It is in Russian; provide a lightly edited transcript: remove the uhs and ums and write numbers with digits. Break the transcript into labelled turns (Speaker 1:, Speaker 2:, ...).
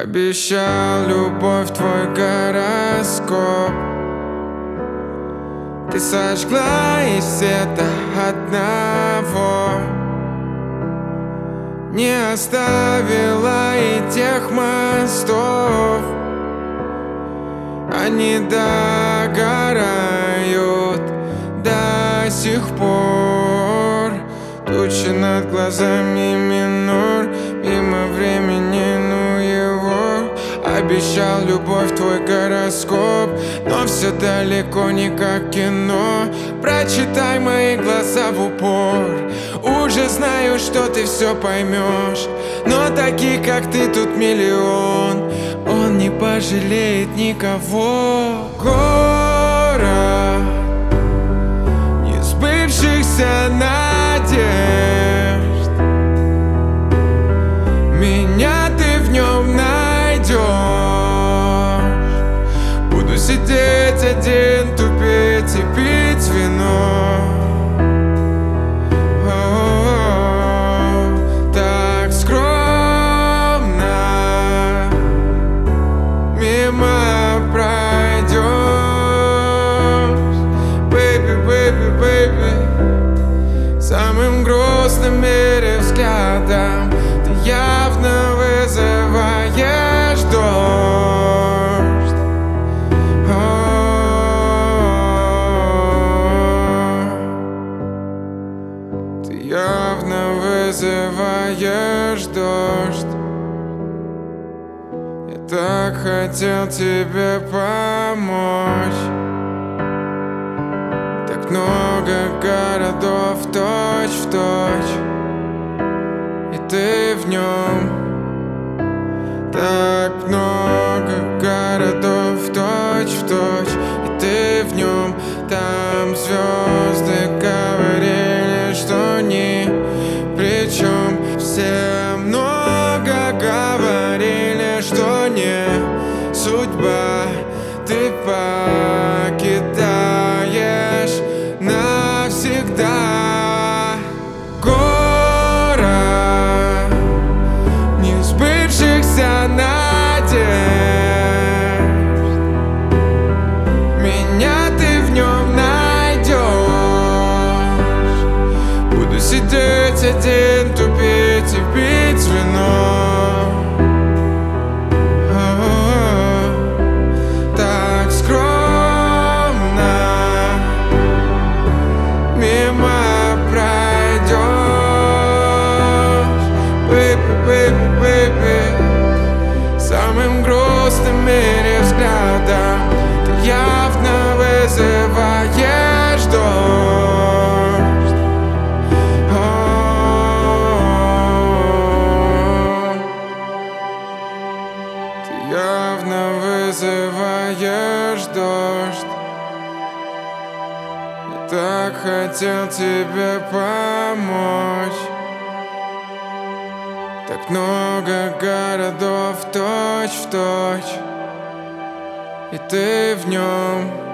Speaker 1: Обещал любовь твой гороскоп. Ты сожгла из света одного, не оставила и тех мостов. Они догорают до сих пор. Тучи над глазами минор, мимо времени, ну его. Обещал любовь твой гороскоп, но все далеко не как кино. Прочитай мои глаза в упор, уже знаю, что ты все поймешь. Но таких, как ты, тут миллион, он не пожалеет никого. Город несбывшихся надежд, меня ты в нем найдешь. Буду сидеть один, тупеть и пить вино. Так скромно мимо пройдешь. Baby, baby, baby, самым грустным в мире взглядом ты явно вызываешь дождь. Ты явно вызываешь дождь. Я так хотел тебе помочь. Так много городов точь-в-точь, и ты в нем. Так много городов точь-в-точь, и ты в нем. Там звезды говорили, что ни при чем. Все много говорили, что не судьба. Ты покидаешь навсегда город несбывшихся надежд. Меня ты в нем найдешь. Буду сидеть один, тупить и пить вино. Так скромно мимо пройдешь. Baby, baby, baby, самым грустным в мире взглядом ты явно вызываешь дождь. Ты явно вызываешь дождь. Я так хотел тебе помочь. Так много городов точь-в-точь, и ты в нем.